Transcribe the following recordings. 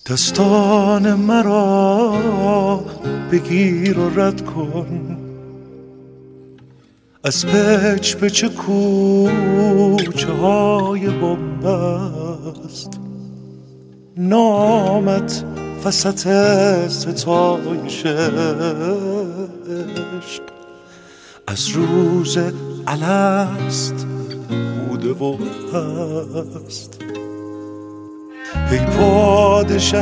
دستان مرا بگیر و رد کن، از پچ پچ کوچه های بنبست. نامت وسط ستایش عشق از روز الست بوده و هست. ای پادشه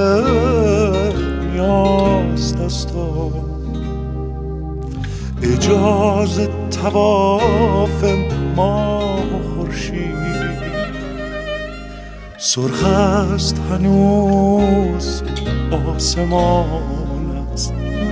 نیاز دستان، اجازه طواف ماه و خورشید. سرخ است هنوز آسمان است،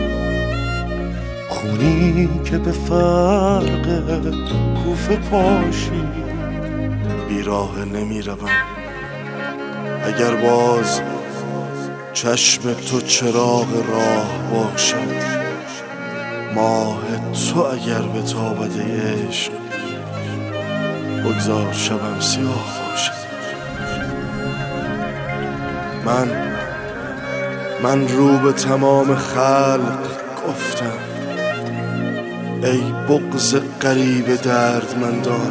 خونی که به فرق کوفه پاشید. بیراه نمی روم اگر باز چشم تو چراغ راه باشد، ماه تو اگر به تابد عشق بگذار شبم سیاه باشد. من رو به تمام خلق گفتم ای بغض غریب دردمندان،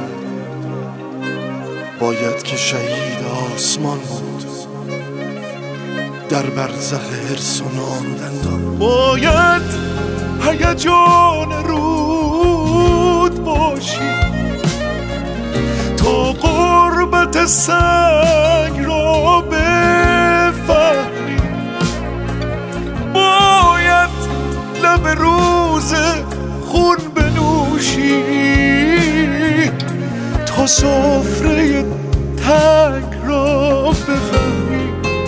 باید که شهید آسمان بود در برزخ حرص و نامدندان. باید هیجان رود باشی تا غربت سنگ را بفهمی. باید لب روز خون بنوشی تا سفره تنگ را بفهمی.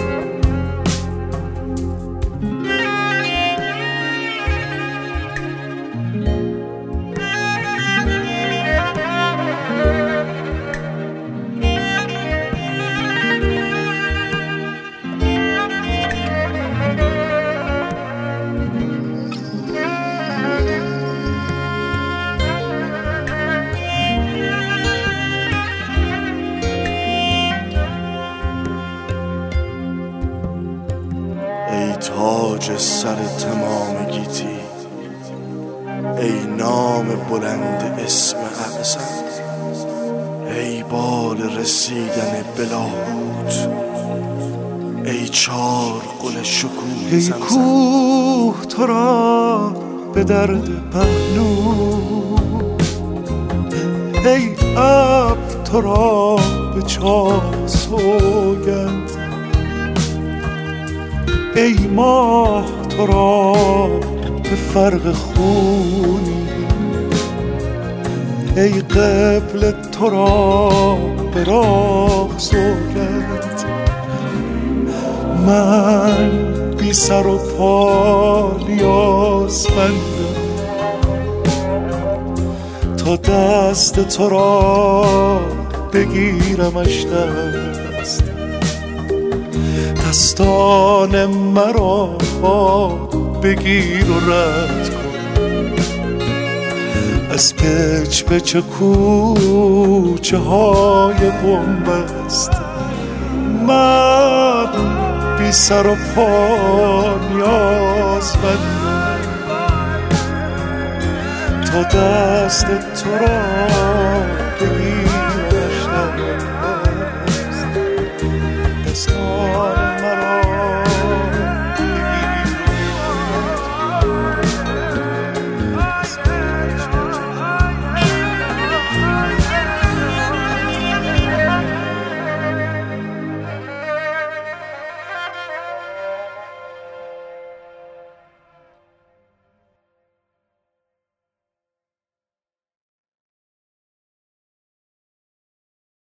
تاج سر تمام گیتی، ای نام بلند اسم اعظم، ای بال رسیدن بلاهوت، ای چار گل شکوه ای زمزم. کوه تو را به درد پهلو، ای ابر تو را به چاه سوگند، ای ماه تو را به فرق خونی، ای قبل تو را به راه سوگند. من بی سر و پا نیازمندم تا دست تو را بگیرمش دست. دستان مرا بگیر و رد کن، از پچ پچ کوچه های بنبست. من بی سر و پا نیازمندم تا دست تو را